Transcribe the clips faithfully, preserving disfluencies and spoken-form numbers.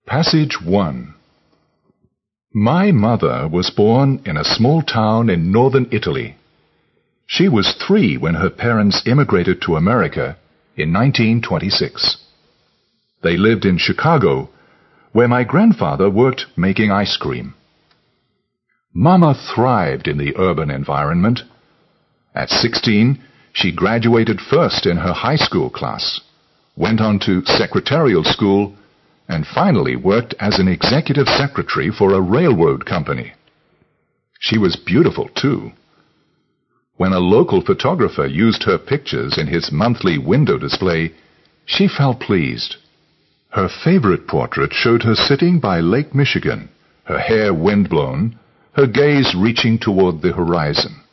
Passage one. My mother was born in a small town in northern Italy. She was three when her parents immigrated to America in nineteen twenty-six. They lived in Chicago, where my grandfather worked making ice cream. Mama thrived in the urban environment. At sixteen, she graduated first in her high school class, went on to secretarial school, and finally worked as an executive secretary for a railroad company. She was beautiful, too. When a local photographer used her pictures in his monthly window display, she felt pleased. Her favorite portrait showed her sitting by Lake Michigan, her hair windblown, her gaze reaching toward the horizon.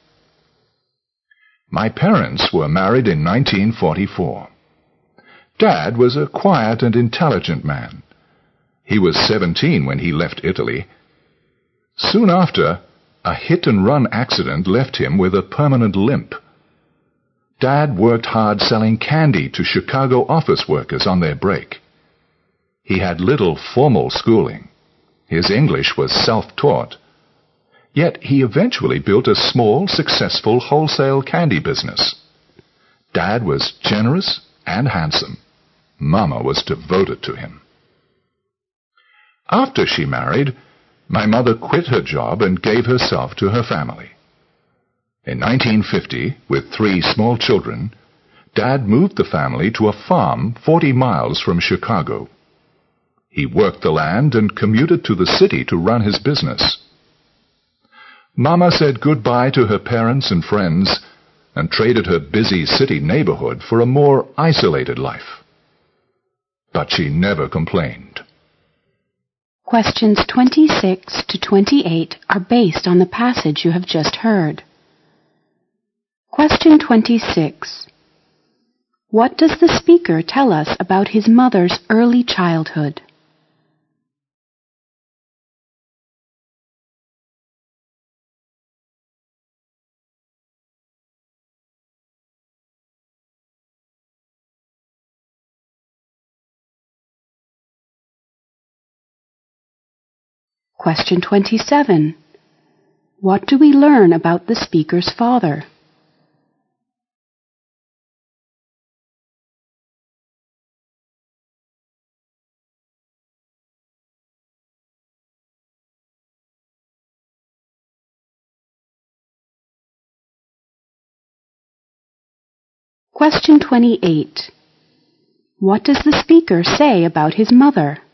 My parents were married in nineteen forty-four. Dad was a quiet and intelligent man. He was seventeen when he left Italy. Soon after, a hit-and-run accident left him with a permanent limp. Dad worked hard selling candy to Chicago office workers on their break. He had little formal schooling. His English was self-taught. Yet he eventually built a small, successful wholesale candy business. Dad was generous and handsome. Mama was devoted to him. After she married, my mother quit her job and gave herself to her family. In nineteen fifty, with three small children, Dad moved the family to a farm forty miles from Chicago. He worked the land and commuted to the city to run his business. Mama said goodbye to her parents and friends and traded her busy city neighborhood for a more isolated life. But she never complained. Questions twenty-six to twenty-eight are based on the passage you have just heard. Question twenty-six. What does the speaker tell us about his mother's early childhood? Question twenty-seven. What do we learn about the speaker's father? Question twenty-eight. What does the speaker say about his mother?